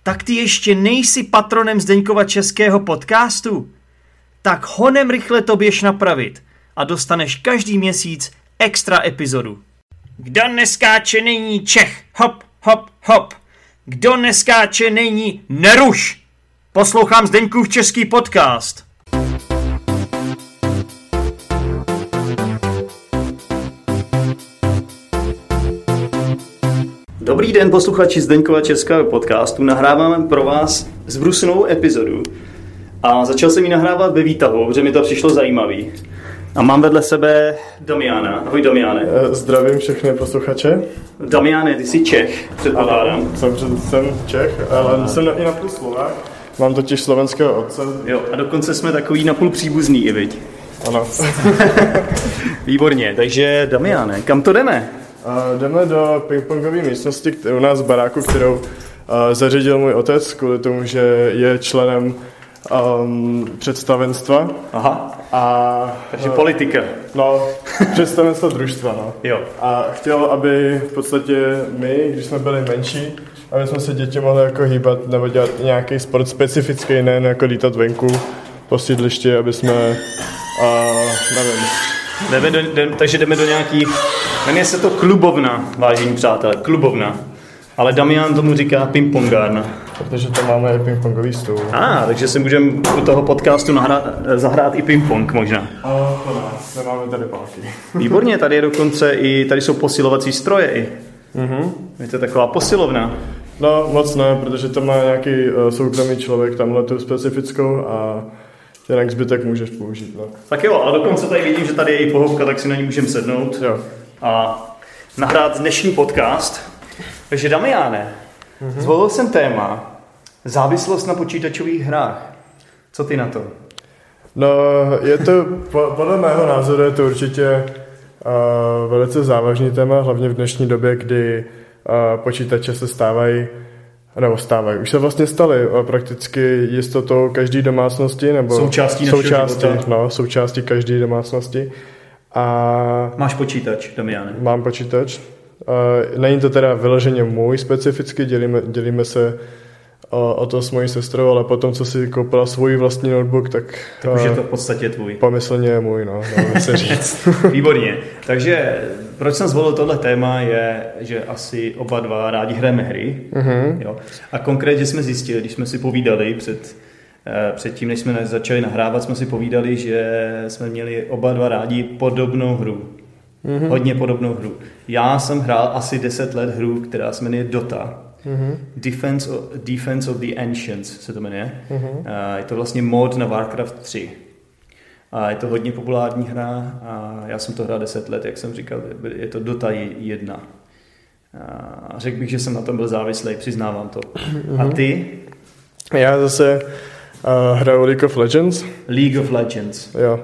Tak ty ještě nejsi patronem Zdeňkova českého podcastu? Tak honem rychle to běž napravit a dostaneš každý měsíc extra epizodu. Kdo neskáče, není Čech. Hop, hop, hop. Kdo neskáče, není neruš. Poslouchám Zdeňkův český podcast. Dobrý den, posluchači Zdeňkova českého podcastu. Nahráváme pro vás zbrusnou epizodu. A začal jsem ji nahrávat ve výtahu, protože mi to přišlo zajímavý. A mám vedle sebe Damiana. Ahoj Damiane. Zdravím všechny posluchače. Damiane, ty jsi Čech, předpokládám. Jsem Čech, ale jsem i napůl Slovák. Mám totiž slovenského otce. Jo, a dokonce jsme takový napůl příbuzný, i viď? Ano. Výborně, takže Damiane, kam to jdeme? Jdeme do pingpongové místnosti u nás v baráku, kterou zařídil můj otec kvůli tomu, že je členem představenstva. Aha. Takže politika. No, představenstva družstva, no. Jo. A chtěl, aby v podstatě my, když jsme byli menší, aby jsme se děti mohli jako hýbat nebo dělat nějaký sport specifický, nejen jako lítat venku po sídlišti, aby jsme, nevím. Takže jdeme do nějaký, jmenuje se to klubovna, vážení přátelé, klubovna. Ale Damian tomu říká pingpongárna. Protože tam máme i pingpongový stůl. Takže si můžeme u toho podcastu zahrát i pingpong možná. To nemáme tady pálky. Výborně, tady je dokonce tady jsou posilovací stroje i. Je to taková posilovna. No, moc ne, protože tam má nějaký soukromý člověk tamhle tu specifickou a jinak zbytek můžeš použít. No. Tak jo, a dokonce tady vidím, že tady je i pohovka, tak si na ní můžeme sednout. Jo. A nahrát dnešní podcast. Takže Damiane, zvolil jsem téma závislost na počítačových hrách. Co ty na to? No, je to, podle mého názoru je to určitě velice závažný téma, hlavně v dnešní době, kdy počítače se stávají, už se vlastně staly prakticky jistotou každé domácnosti, nebo součástí každé domácnosti. A máš počítač, Damiane? Mám počítač. Není to teda vyloženě můj specificky, dělíme se o to s mojí sestrou, ale potom, co si koupila svůj vlastní notebook, tak už je to v podstatě tvůj. Pomyslně je můj, dá se říct. Výborně. Takže proč jsem zvolil tohle téma je, že asi oba dva rádi hrajeme hry. Jo? A konkrétně jsme zjistili, když jsme si povídali předtím, než jsme začali nahrávat, jsme si povídali, že jsme měli oba dva rádi podobnou hru. Hodně podobnou hru. Já jsem hrál asi 10 let hru, která se jmenuje Dota. Defense of the Ancients se to jmenuje. Je to vlastně mod na Warcraft 3. A je to hodně populární hra a já jsem to hrál 10 let, jak jsem říkal, je to Dota 1. A řekl bych, že jsem na tom byl závislý, přiznávám to. A ty? Já zase hraju League of Legends. League of Legends. Jo.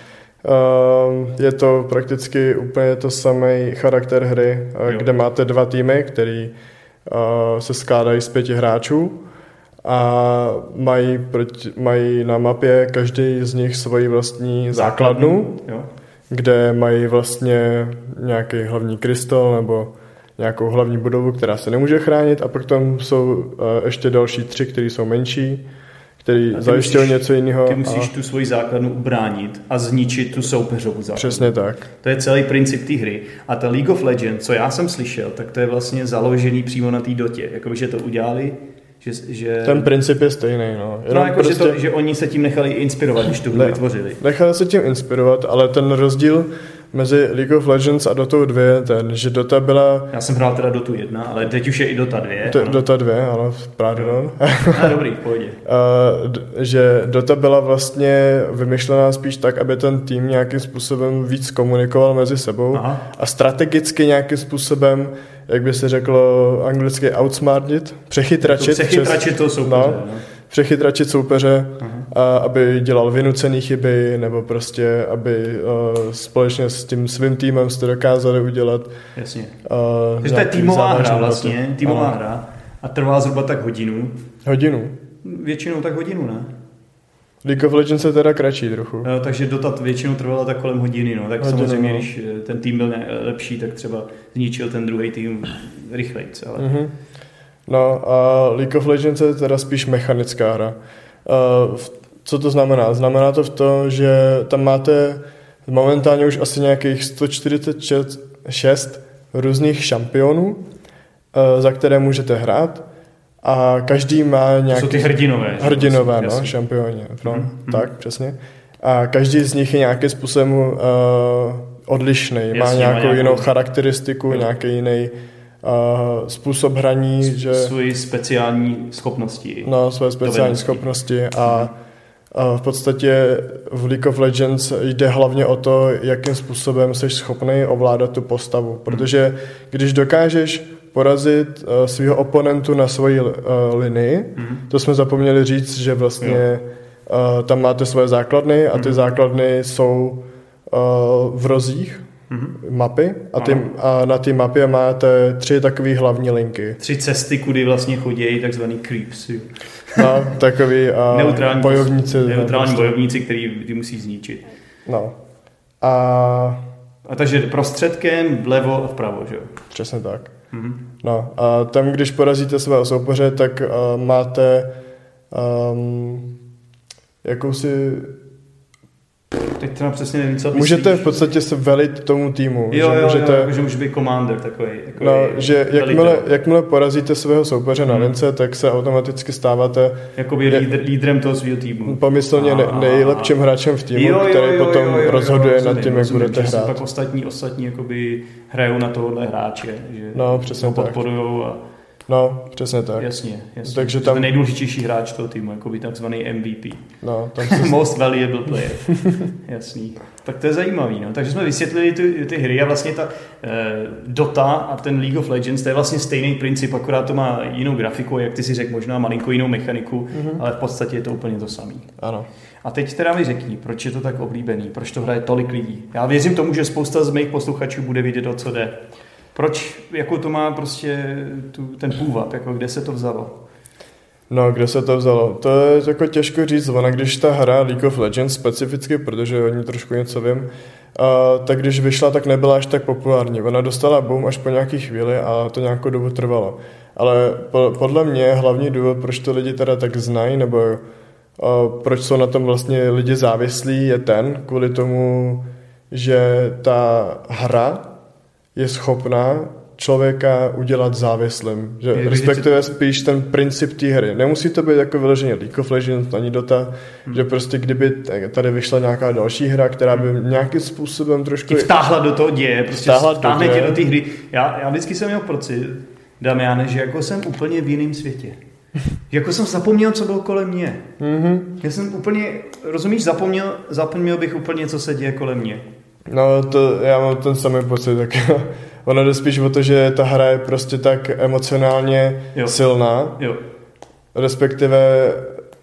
Je to prakticky úplně to samý charakter hry, kde máte 2 týmy, který se skládají z 5 hráčů a mají na mapě každý z nich svoji vlastní základnu, kde mají vlastně nějaký hlavní krystal nebo nějakou hlavní budovu, která se nemůže chránit, a pak tam jsou ještě další 3, které jsou menší, který zajišťují něco jiného. Ty musíš tu svoji základnu ubránit a zničit tu soupeřovou základnu. Přesně tak. To je celý princip té hry. A ta League of Legends, co já jsem slyšel, tak to je vlastně založený přímo na té dotě. Jakoby, že to udělali, že... Ten princip je stejný, že oni se tím nechali inspirovat, když tu hru vytvořili. Nechali se tím inspirovat, ale ten rozdíl mezi League of Legends a Dotou 2 je ten, že Dota byla... Já jsem hrál teda Dotu 1, ale teď už je i Dota 2. Dota 2, ano, pardon. Dobrý, v pohodě. Že Dota byla vlastně vymyšlená spíš tak, aby ten tým nějakým způsobem víc komunikoval mezi sebou. A strategicky nějakým způsobem, jak by se řeklo anglicky, outsmartit, přechytračit toho soupeře. Přechytračit soupeře, aby dělal vynucené chyby, nebo prostě, aby společně s tím svým týmem jste dokázali udělat. Jasně. Takže to je týmová hra vlastně, týmová hra a trvá zhruba tak hodinu. Většinou tak hodinu, ne? League of Legends je teda kratší trochu. Takže Dota většinou trvala tak kolem hodiny, no. Tak samozřejmě, když ten tým byl lepší, tak třeba zničil ten druhý tým rychleji. Ale... No a League of Legends je teda spíš mechanická hra. Co to znamená? Znamená to v tom, že tam máte momentálně už asi nějakých 146 různých šampionů, za které můžete hrát a každý má nějaký... To jsou ty hrdinové. Hrdinové, no, šampioni. No, tak, přesně. A každý z nich je nějakým způsobem odlišný. Má nějakou jinou charakteristiku, nějaký jiný způsob hraní. Svoji speciální schopnosti. No, svoje speciální schopnosti a v podstatě v League of Legends jde hlavně o to, jakým způsobem jsi schopný ovládat tu postavu. Protože když dokážeš porazit svého oponentu na svoji linii, to jsme zapomněli říct, že vlastně tam máte svoje základny a ty základny jsou v rozích mapy a na té mapě máte 3 takové hlavní linky. 3 cesty, kudy vlastně chodí takzvaný creeps. No, takový neutrální bojovníci, který ty musí zničit. No. A takže prostředkem, vlevo a vpravo, že jo? Přesně tak. No a tam, když porazíte svého soupeře, tak máte jakousi... Teď třeba přesně nevím, co můžete v podstatě se velit tomu týmu. Jo, že může být commander takový no, že jakmile porazíte svého soupeře na lince, tak se automaticky stáváte jakoby lídrem toho svého týmu. Pomyslně nejlepším hráčem v týmu, který potom rozhoduje nad tím, jak budete hrát. Pak ostatní jakoby hrajou na tohohle hráče, že no, přesně ho podporujou a no, přesně tak. Jasně. Takže tam ten nejdůležitější hráč toho týmu, jako by takzvaný MVP. No, tam Most valuable player. Jasný. Tak to je zajímavý, no. Takže jsme vysvětlili ty hry a vlastně ta Dota a ten League of Legends, to je vlastně stejný princip, akorát to má jinou grafiku, jak ty si řekl, možná malinko jinou mechaniku, ale v podstatě je to úplně to samý. Ano. A teď teda mi řekni, proč je to tak oblíbený, proč to hraje tolik lidí. Já věřím tomu, že spousta z mých posluchačů bude vidět, o co jde. Proč, jako to má prostě ten původ, jako kde se to vzalo? No, kde se to vzalo? To je jako těžko říct, ona když ta hra League of Legends specificky, protože o ní trošku něco vím, tak když vyšla, tak nebyla až tak populární. Ona dostala boom až po nějaký chvíli a to nějakou dobu trvalo. Ale podle mě hlavní důvod, proč to lidi teda tak znají, nebo proč jsou na tom vlastně lidi závislí, je ten, kvůli tomu, že ta hra je schopná člověka udělat závislým. Že respektive spíš ten princip té hry. Nemusí to být jako vyloženě League of Legends ani Dota, že prostě kdyby tady vyšla nějaká další hra, která by nějakým způsobem trošku... Vtáhla do toho děje, prostě vtáhne tě do té hry. Já vždycky jsem měl pocit, Damiane, že jako jsem úplně v jiném světě. Jako jsem zapomněl, co bylo kolem mě. Já jsem úplně, rozumíš, zapomněl bych úplně, co se děje kolem mě. No, to já mám ten samý pocit, tak ono jde spíš o to, že ta hra je prostě tak emocionálně silná, respektive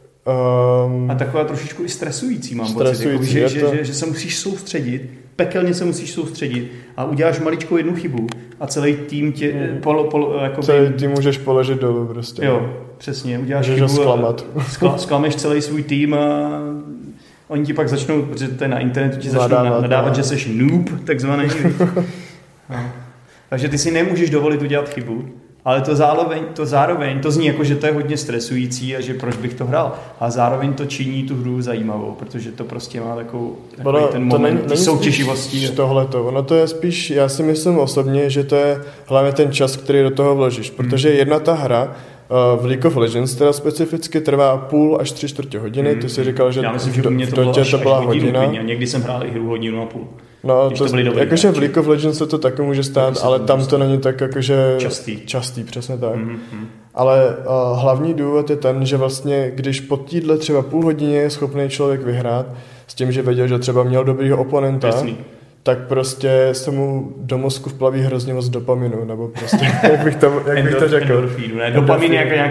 a taková trošičku i stresující mám pocit, jako, že se musíš soustředit, pekelně se musíš soustředit a uděláš maličkou jednu chybu a celý tým tě celý tým můžeš položit dolů prostě. Jo, přesně, uděláš chybu zklameš celý svůj tým a oni ti pak začnou, protože to je na internetu, ti začnou nadávat, že jsi noob, takzvaný. No. Takže ty si nemůžeš dovolit udělat chybu, ale to zároveň to zní jako, že to je hodně stresující a že proč bych to hrál. A zároveň to činí tu hru zajímavou, protože to prostě má takový ten moment soutěživosti. Ono to je spíš, já si myslím osobně, že to je hlavně ten čas, který do toho vložíš, protože jedna ta hra v League of Legends teda specificky trvá 0,5 až 3/4 hodiny. Ty jsi říkal, že já myslím, že mě to byla hodina. Někdy jsem hrál i hru 1,5 hodiny. No, jakože v League of Legends se to taky může stát, ale tam to není tak jakože častý, přesně tak. Ale hlavní důvod je ten, že vlastně, když po týdle třeba 0,5 hodiny je schopný člověk vyhrát, s tím, že věděl, že třeba měl dobrýho oponenta, tak prostě se mu do mozku vplaví hrozně moc dopaminu, nebo prostě, jak bych to řekl. Endorfínu, ne? Dopamin je jako nějaký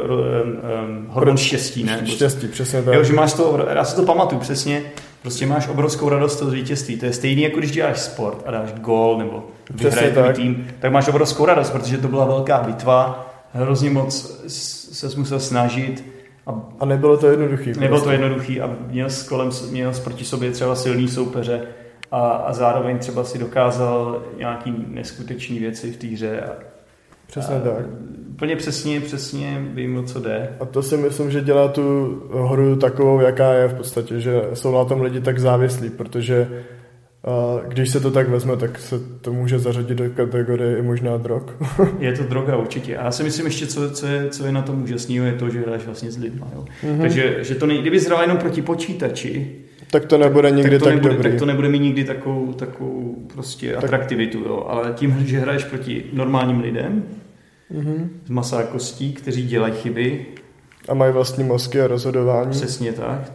hormon štěstí, ne? Štěstí, přesně tak. Jo, že máš to, já si to pamatuju přesně, prostě máš obrovskou radost z vítězství. To je stejný, jako když děláš sport a dáš gól, nebo vyhraje tvůj tým, tak máš obrovskou radost, protože to byla velká bitva, hrozně moc ses musel snažit. A nebylo to jednoduchý. Nebylo to jednoduchý a měl proti sobě třeba silný soupeře. A zároveň třeba si dokázal nějaký neskutečný věci v té hře. Přesně tak. Úplně přesně vím, o co jde. A to si myslím, že dělá tu hru takovou, jaká je v podstatě, že jsou na tom lidi tak závislí, protože když se to tak vezme, tak se to může zařadit do kategorie i možná drog. Je to droga určitě. A já si myslím ještě, co je na tom úžasného, je to, že hraješ vlastně s lidma. Jo? Mm-hmm. Takže že to kdyby hrál jenom proti počítači, tak to nebude nikdy tak dobrý. Tak to nebude mít nikdy takovou prostě atraktivitu. Jo? Ale tím, že hraješ proti normálním lidem, z masa a kostí, kteří dělají chyby. A mají vlastní mozky a rozhodování. Přesně tak.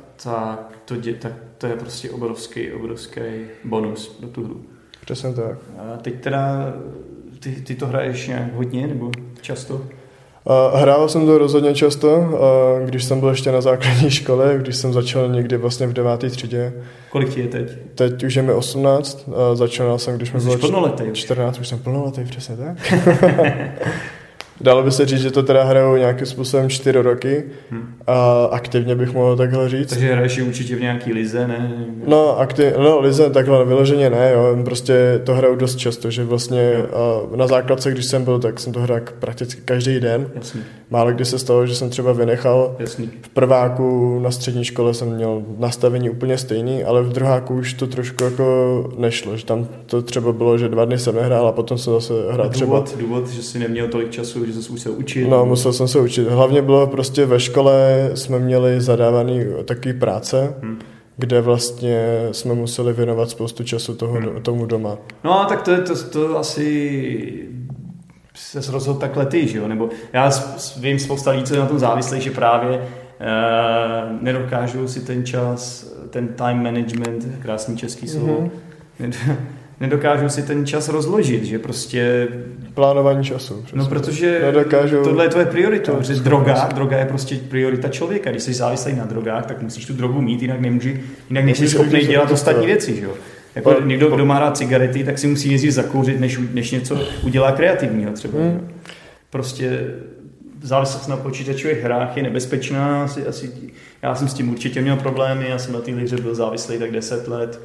To je prostě obrovský bonus pro tu hru. Přesně tak. A teď teda, ty to hraješ nějak hodně nebo často? Hrál jsem to rozhodně často, když jsem byl ještě na základní škole, když jsem začal někdy vlastně v 9. třídě. Kolik ti je teď? Teď už je mi 18, začal jsem, když mi bylo 14, už jsem plnoletý, přesně tak. Dalo by se říct, že to teda hraju nějakým způsobem 4 roky a aktivně bych mohl takhle říct. Takže hraješ určitě v nějaký lize, ne? No, lize takhle vyloženě ne, jo. Prostě to hraju dost často, že vlastně na základce, když jsem byl, tak jsem to hrál prakticky každý den. Jasný. Málo kdy se stalo, že jsem třeba vynechal. Jasný. V prváku na střední škole jsem měl nastavení úplně stejný, ale v druháku už to trošku jako nešlo, že tam to třeba bylo, že 2 dny jsem nehrál a potom jsem zase hrál třeba. Důvod, že jsi neměl tolik času, že jsi musel učit. No, musel jsem se učit. Hlavně bylo prostě ve škole jsme měli zadávaný taky práce, kde vlastně jsme museli věnovat spoustu času tomu doma. No a tak to asi se rozhodl takhle ty, že jo? Nebo já vím spousta lidí, co je na tom závislý, že právě nedokážou si ten čas, ten time management, krásný český slovo, nedokážou si ten čas rozložit, že prostě... Plánování času. Přesně. No, protože tohle je tvoje priorita, protože droga je prostě priorita člověka. Když jsi závislý na drogách, tak musíš tu drogu mít, jinak nejsi schopný dělat ostatní věci, že jo? Jako někdo, kdo má rád cigarety, tak si musí jezdit zakouřit, než něco udělá kreativního třeba. Prostě závislost na počítačových hrách je nebezpečná. Já jsem s tím určitě měl problémy, já jsem na té hře byl závislý tak 10 let.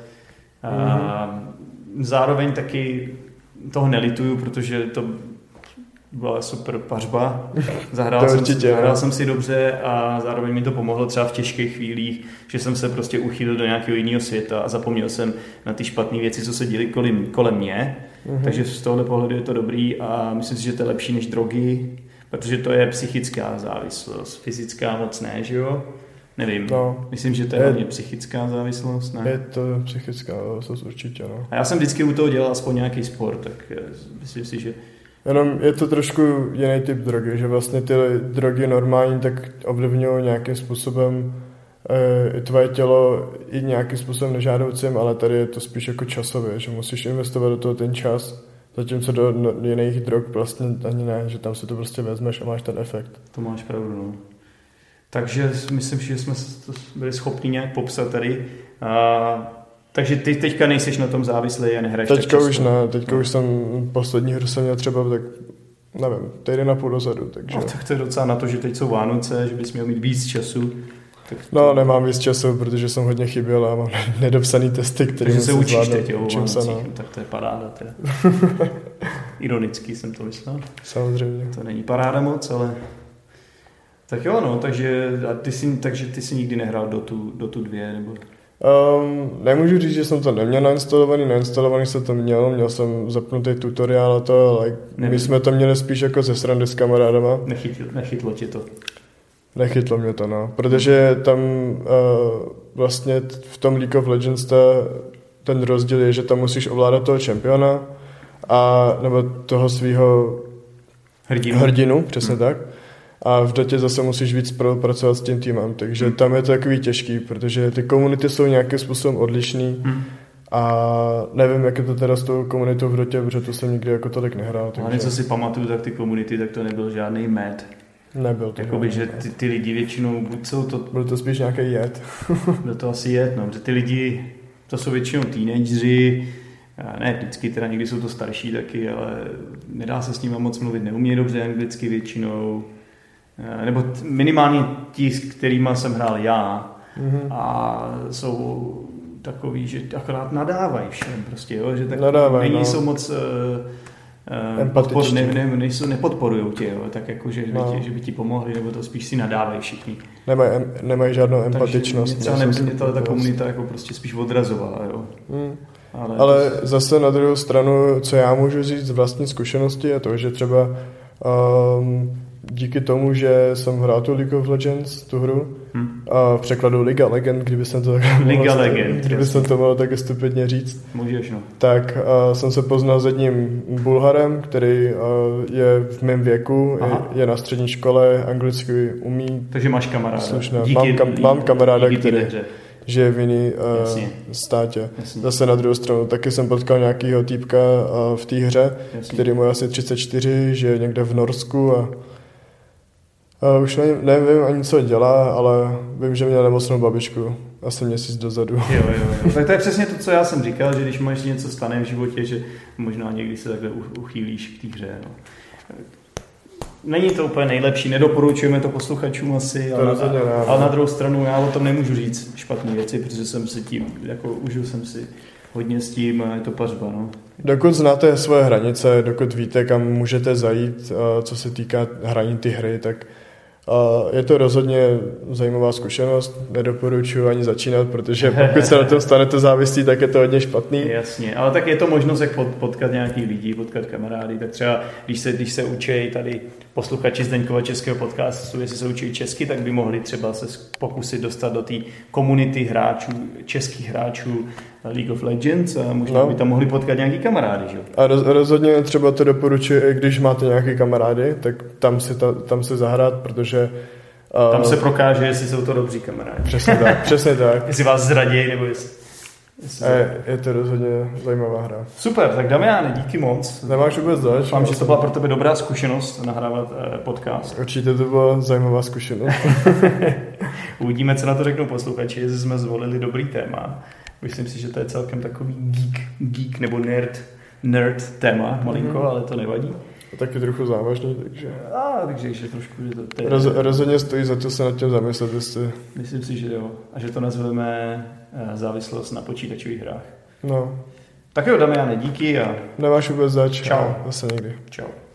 Zároveň taky toho nelituju, protože to byla super pařba. Zahrál jsem si dobře a zároveň mi to pomohlo třeba v těžkých chvílích, že jsem se prostě uchýlil do nějakého jiného světa a zapomněl jsem na ty špatné věci, co se děly kolem mě. Takže z tohohle pohledu je to dobrý a myslím si, že to je lepší než drogy, protože to je psychická závislost, fyzická moc ne, že jo? Nevím. No, myslím, že to je hlavně psychická závislost, ne? Je to psychická závislost určitě, no. A já jsem vždycky u toho dělal aspoň nějaký sport, tak myslím si, že... Jenom je to trošku jiný typ drogy, že vlastně ty drogy normální tak ovlivňují nějakým způsobem i tvoje tělo i nějakým způsobem nežádoucím, ale tady je to spíš jako časově, že musíš investovat do toho ten čas, zatímco do jiných drog vlastně ani ne, že tam si to prostě vezmeš a máš ten efekt. To máš pravdu, no. Takže myslím, že jsme to byli schopni nějak popsat tady. Takže ty teďka nejseš na tom závislý a nehraješ tak často. Už ne, teďka už jsem poslední hru jsem měl třeba tak, nevím, týden a půl dozadu. Takže... No, tak to je docela na to, že teď jsou Vánoce, že bys měl mít víc času. Tak to... No, nemám víc času, protože jsem hodně chyběl a mám nedopsaný testy, které musím zvládnout. Takže se učíš teď o Vánocích, no. Tak to je paráda teda. Ironický jsem to myslel. Samozřejmě. To není paráda moc, ale... Tak jo, no, takže ty jsi nikdy nehrál Dotu 2, nebo... Nemůžu říct, že jsem to neměl nainstalovaný jsem to měl jsem zapnutý tutoriál a to, ale my jsme to měli spíš jako ze srandy s kamarádama. Nechytlo tě to? Nechytlo mě to, no, protože tam vlastně v tom League of Legends ten rozdíl je, že tam musíš ovládat toho čempiona nebo toho svýho hrdinu, přesně tak. A v Dotě zase musíš víc spolupracovat s tím týmem, takže tam je to takový těžký, protože ty komunity jsou nějakým způsobem odlišný a nevím, jak je to teda s tou komunitou v Dotě, protože to jsem nikdy jako tolik nehrál. Takže... Ale co si pamatuju, tak ty komunity, tak to nebyl žádný med. Nebyl to. Jakoby, že ty lidi většinou, buď jsou to... Byl to spíš nějaký jed. Byl to asi jed, no, protože ty lidi, to jsou většinou teenageři, ne vždycky, teda někdy jsou to starší taky, ale nedá se s nimi moc mluvit, neumějí dobře anglicky většinou. Nebo minimálně ti, s kterýma jsem hrál já a jsou takový, že akorát nadávají všem prostě, jo? Že tak nadávaj, jsou moc nepodporujou tě, jo? Tak jako, že by ti pomohli, nebo to spíš si nadávají všichni. Nemají žádnou empatičnost. Takže mě ta komunita jako prostě spíš odrazovala, jo. Ale zase na druhou stranu, co já můžu říct z vlastní zkušenosti, je to, že třeba díky tomu, že jsem hrál tu League of Legends, tu hru, a v překladu Liga Legend, kdyby jsem to mohl tak stupidně říct. Můžeš, no. Tak jsem se poznal s jedním Bulharem, který je v mém věku, je na střední škole, anglicky umí. Takže máš kamaráda. Mám kamaráda, který žije v jiný státě. Jasně. Zase na druhou stranu taky jsem potkal nějakýho týpka v té hře, který mu je asi 34, žije někde v Norsku a už nevím ani, co dělá, ale vím, že měl nemocnou babičku asi měsíc dozadu. Jo. Tak to je přesně to, co já jsem říkal, že když máš něco stane v životě, že možná někdy se takhle uchýlíš k té hře. No. Není to úplně nejlepší, nedoporučujeme to posluchačům asi, ale na druhou stranu já o tom nemůžu říct špatné věci, protože jsem si tím, jako užil jsem si hodně s tím a je to pařba, no. Dokud znáte svoje hranice, dokud víte, kam můžete zajít, co se týká hraní ty hry, tak je to rozhodně zajímavá zkušenost. Nedoporučuji ani začínat, protože pokud se na tom stanete závislí, tak je to hodně špatný. Jasně, ale tak je to možnost, jak potkat nějaký lidi, potkat kamarády. Tak třeba, když se učí tady posluchači Zdeňkova českého podcastu, jestli se učí česky, tak by mohli třeba se pokusit dostat do té komunity hráčů, českých hráčů League of Legends a možná by tam mohli potkat nějaký kamarády. Že? A rozhodně třeba to doporučuji, i když máte nějaký kamarády, tak tam se zahrát, protože tam se prokáže, jestli jsou to dobří kamarádi. Přesně tak. Jestli vás zradějí, nebo jestli je to rozhodně zajímavá hra. Super, tak Damiane, díky moc. Nemáš vůbec zač. Doufám, že to byla pro tebe dobrá zkušenost nahrávat podcast. Určitě to byla zajímavá zkušenost. Uvidíme, co na to řeknou posluchači, jestli jsme zvolili dobrý téma. Myslím si, že to je celkem takový geek nebo nerd téma, malinko, ale to nevadí. A taky trochu závažný, takže... Takže ještě trošku, že to... Rozhodně stojí za to se nad tím zamyslet, jestli... Myslím si, že jo. A že to nazveme závislost na počítačových hrách. No. Tak jo, Damiane, díky a... Nemáš vůbec zač. Čau. Zase někdy. Čau.